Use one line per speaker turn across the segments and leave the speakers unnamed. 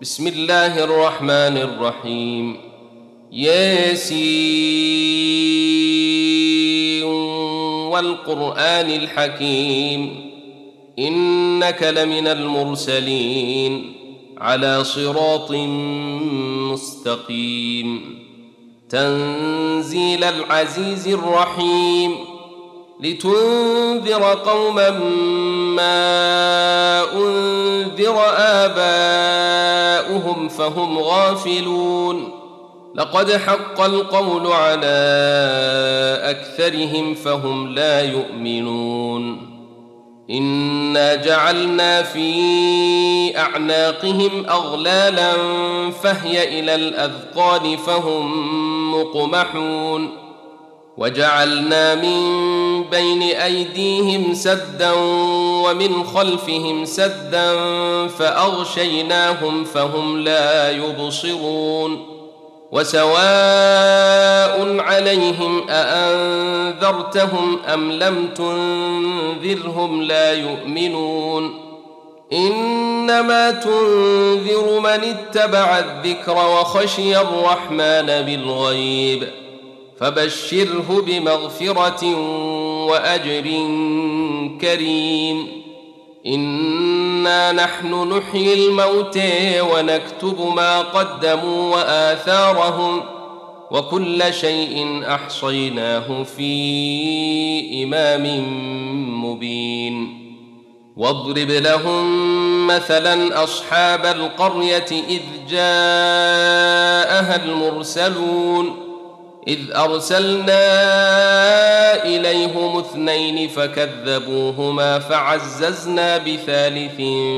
بسم الله الرحمن الرحيم. ياسين والقرآن الحكيم إنك لمن المرسلين على صراط مستقيم. تنزيل العزيز الرحيم لتنذر قوما ما أنذر آباؤهم فهم غافلون. لقد حق القول على أكثرهم فهم لا يؤمنون. إنا جعلنا في أعناقهم أغلالا فهي إلى الأذقان فهم مقمحون. وجعلنا من بين أيديهم سدا ومن خلفهم سدا فأغشيناهم فهم لا يبصرون. وسواء عليهم أأنذرتهم أم لم تنذرهم لا يؤمنون. إنما تنذر من اتبع الذكر وخشي الرحمن بالغيب فبشره بمغفرة وأجر كريم. إنا نحن نحيي الموتى ونكتب ما قدموا وآثارهم وكل شيء أحصيناه في إمام مبين. واضرب لهم مثلا أصحاب القرية إذ جاءها المرسلون إذ أرسلنا إليهم اثنين فكذبوهما فعززنا بثالث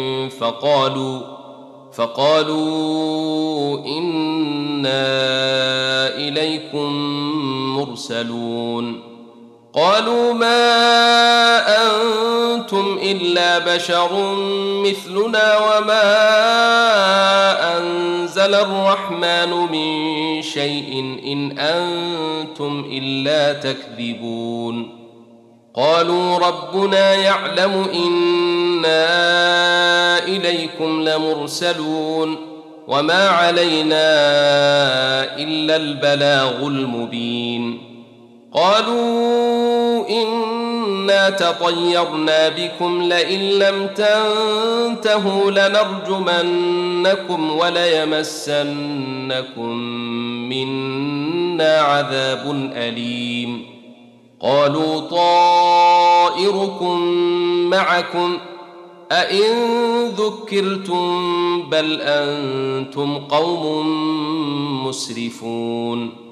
فقالوا إنا إليكم مرسلون. قالوا ما أنتم إلا بشر مثلنا وما أنزل الرحمن من شيء إن أنتم إلا تكذبون. قالوا ربنا يعلم إنا إليكم لمرسلون وما علينا إلا البلاغ المبين. قالوا إنا تطيرنا بكم لئن لم تنتهوا لنرجمنكم وليمسنكم منا عذاب أليم. قالوا طائركم معكم أئن ذكرتم بل أنتم قوم مسرفون.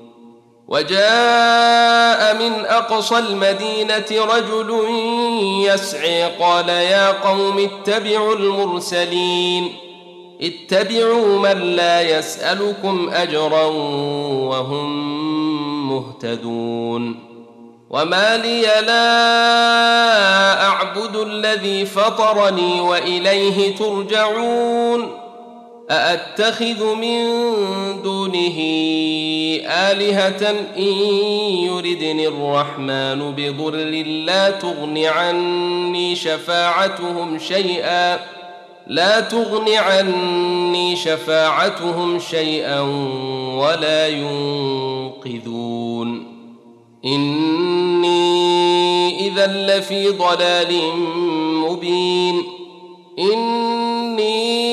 وجاء من أقصى المدينة رجل يسعي قال يا قوم اتبعوا المرسلين اتبعوا من لا يسألكم أجرا وهم مهتدون. وما لي لا أعبد الذي فطرني وإليه ترجعون. أأتخذ من دونه آلهة إن يردني الرحمن بضر لا تغن عني شفاعتهم شيئا ولا ينقذون. إني إذا لفي ضلال مبين. إني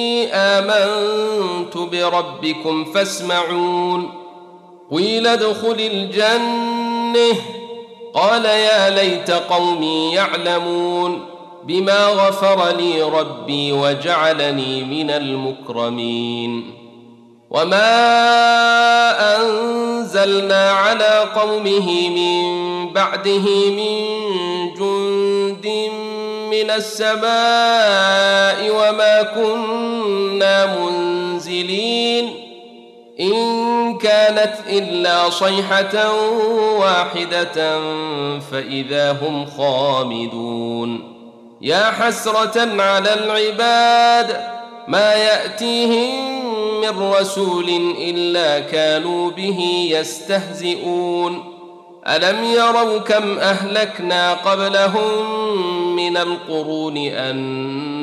آمنت بربكم فاسمعون. قيل ادخل الجنة قال يا ليت قومي يعلمون بما غفر لي ربي وجعلني من المكرمين. وما أنزلنا على قومه من بعده من جند من السماء وما كنا منزلين. إن كانت إلا صيحة واحدة فإذا هم خامدون. يا حسرة على العباد ما يأتيهم من رسول إلا كانوا به يستهزئون. ألم يروا كم أهلكنا قبلهم من القرون أنهم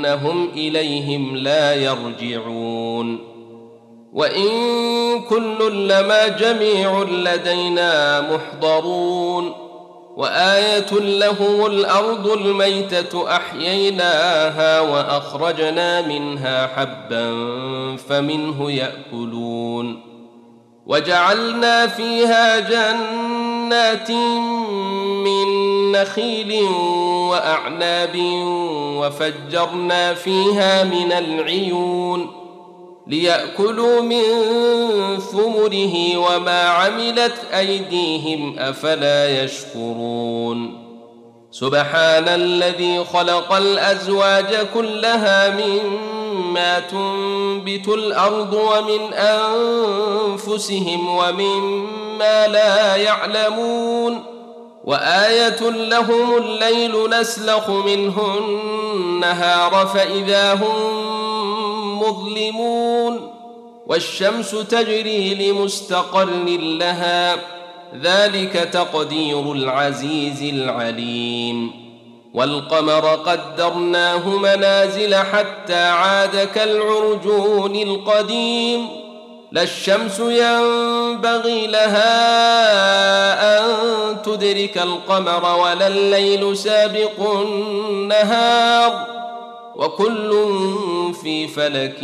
أنهم إليهم لا يرجعون وإن كل لما جميع لدينا محضرون وآية لهم الأرض الميتة أحييناها وأخرجنا منها حبا فمنه يأكلون وجعلنا فيها جنات من نخيل وأعناب وفجرنا فيها من العيون ليأكلوا من ثمره وما عملت أيديهم أفلا يشكرون سبحان الذي خلق الأزواج كلها مما تنبت الأرض ومن أنفسهم ومما لا يعلمون وآية لهم الليل نسلخ منه النهار فإذا هم مظلمون والشمس تجري لمستقر لها ذلك تقدير العزيز العليم والقمر قدرناه منازل حتى عاد كالعرجون القديم لا الشمس ينبغي لها أن تدرك القمر ولا الليل سابق النهار وكل في فلك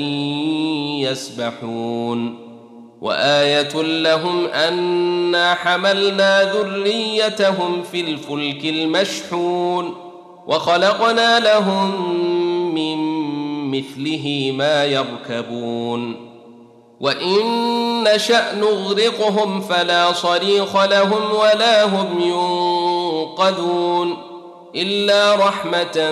يسبحون وآية لهم أنا حملنا ذريتهم في الفلك المشحون وخلقنا لهم من مثله ما يركبون وإن نشأ نغرقهم فلا صريخ لهم ولا هم ينقذون إلا رحمة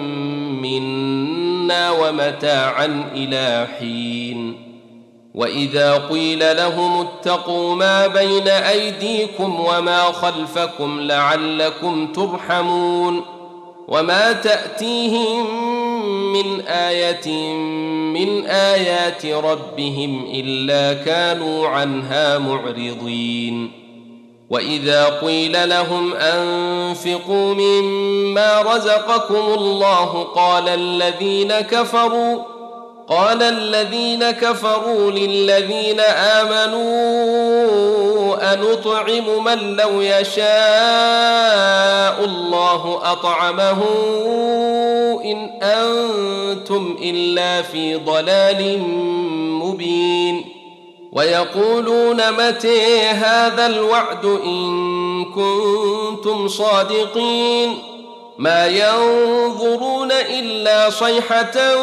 منا ومتاعا إلى حين وإذا قيل لهم اتقوا ما بين أيديكم وما خلفكم لعلكم ترحمون وما تأتيهم من آية من آيات ربهم إلا كانوا عنها معرضين وإذا قيل لهم أنفقوا مما رزقكم الله قال الذين كفروا للذين آمنوا أنطعم من لو يشاء الله أطعمه إن أنتم إلا في ضلال مبين ويقولون متى هذا الوعد إن كنتم صادقين ما ينظرون إلا صيحة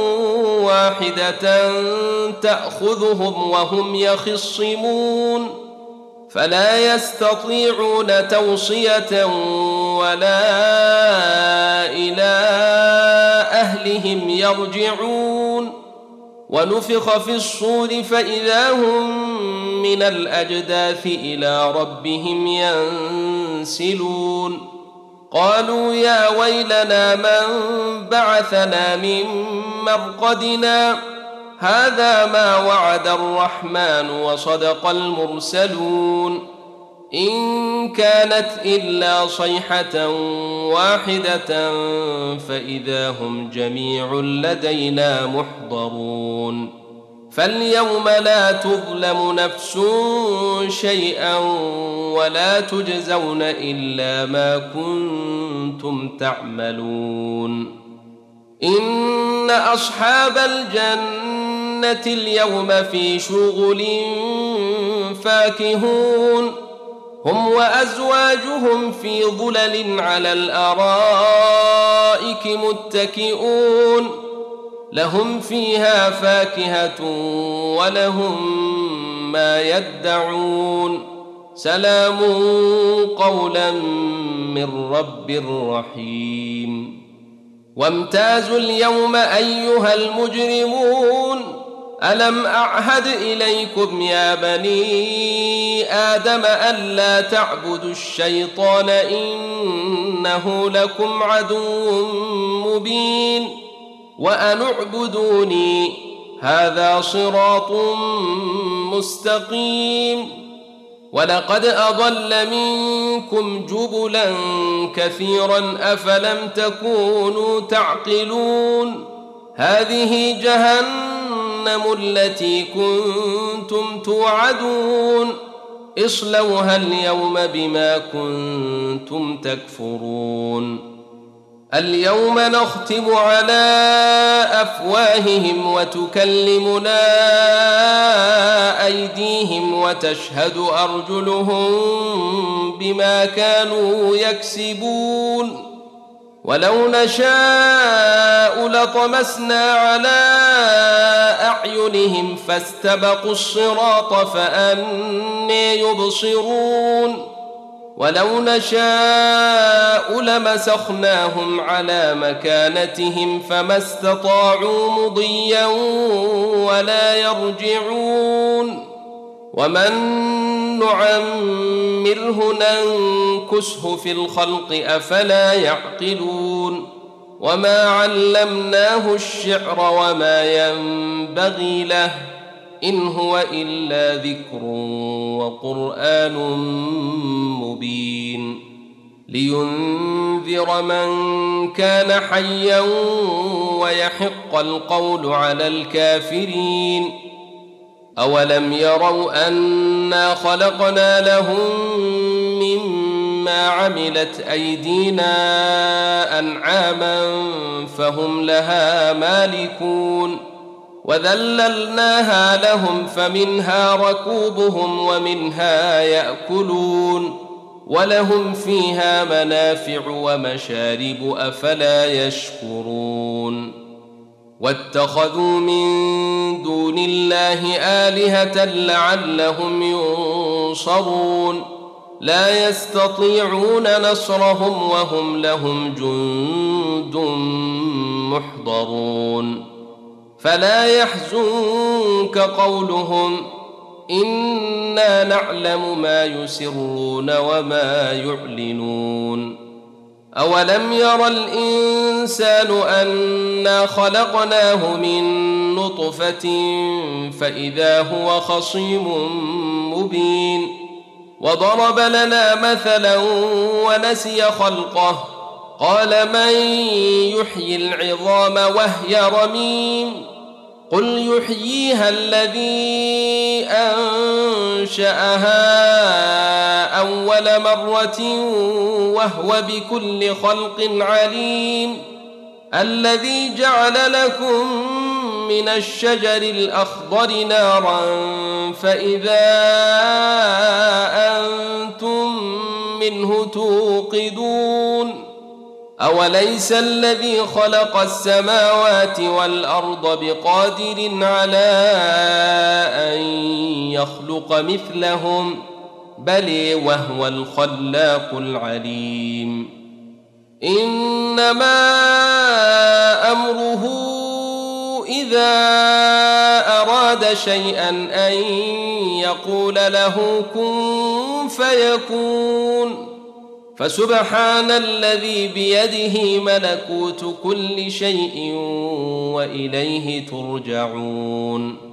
واحدة تأخذهم وهم يخصمون فلا يستطيعون توصية ولا إلى أهلهم يرجعون ونفخ في الصور فإذا هم من الأجداث إلى ربهم ينسلون قالوا يا ويلنا من بعثنا من مرقدنا هذا ما وعد الرحمن وصدق المرسلون إن كانت إلا صيحة واحدة فإذا هم جميع لدينا محضرون فاليوم لا تظلم نفس شيئا ولا تجزون إلا ما كنتم تعملون إن أصحاب الجنة اليوم في شغل فاكهون هم وأزواجهم في ظلل على الأرائك متكئون لهم فيها فاكهة ولهم ما يدعون سلام قولا من رب رحيم وامتازوا اليوم أيها المجرمون ألم أعهد إليكم يا بني آدم ألا تعبدوا الشيطان إنه لكم عدو مبين وأن اعبدوني هذا صراط مستقيم ولقد أضل منكم جبلا كثيرا أفلم تكونوا تعقلون هذه جهنم التي كنتم توعدون اصلوها اليوم بما كنتم تكفرون اليوم نختم على أفواههم وتكلمنا أيديهم وتشهد أرجلهم بما كانوا يكسبون ولو نشاء لطمسنا على أعينهم فاستبقوا الصراط فأنى يبصرون ولو نشاء لمسخناهم على مكانتهم فما استطاعوا مضيا ولا يرجعون ومن نعمره ننكسه في الخلق أفلا يعقلون وما علمناه الشعر وما ينبغي له إن هو إلا ذكر وقرآن مبين لينذر من كان حيا ويحق القول على الكافرين أولم يروا أنا خلقنا لهم مما عملت أيدينا أنعاما فهم لها مالكون وذللناها لهم فمنها ركوبهم ومنها يأكلون ولهم فيها منافع ومشارب أفلا يشكرون واتخذوا من دون الله آلهة لعلهم ينصرون لا يستطيعون نصرهم وهم لهم جند محضرون فلا يحزنك قولهم إنا نعلم ما يسرون وما يعلنون أولم ير الإنسان أنا خلقناه من نطفة فإذا هو خصيم مبين وضرب لنا مثلا ونسي خلقه قال من يحيي العظام وهي رميم قل يحييها الذي أنشأها أول مرة وهو بكل خلق عليم الذي جعل لكم من الشجر الأخضر نارا فإذا أنتم منه توقدون أوليس الذي خلق السماوات والأرض بقادر على أن يخلق مثلهم بل وهو الخلاق العليم إنما أمره إذا أراد شيئا أن يقول له كن فيكون فسبحان الذي بيده ملكوت كل شيء وإليه ترجعون